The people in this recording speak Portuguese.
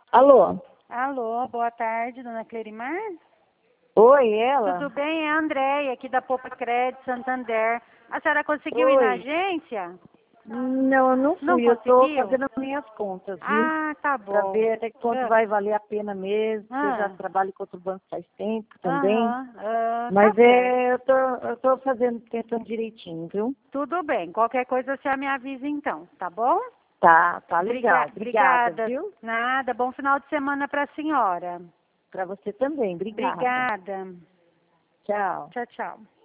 Alô? Alô, boa tarde, dona Clerimar. Oi, ela? Tudo bem? É a Andréia, aqui da Poupa Crédito Santander. A senhora conseguiu ir na Oi. agência? Não, eu não Não fui. Eu tô conseguiu? fazendo as minhas contas, viu? Ah, tá Pra bom. ver até quanto Ah, vai valer a pena mesmo, porque eu já ah, trabalho com outro banco faz tempo também. aham, tá Mas certo. eu tô fazendo, tentando direitinho, viu? Tudo bem. Qualquer coisa a senhora me avisa então, tá bom? Tá legal. Obrigada, Obrigada. viu? Nada. Bom final de semana para a senhora. Pra você também. Obrigada. Obrigada. Tchau. Tchau, tchau.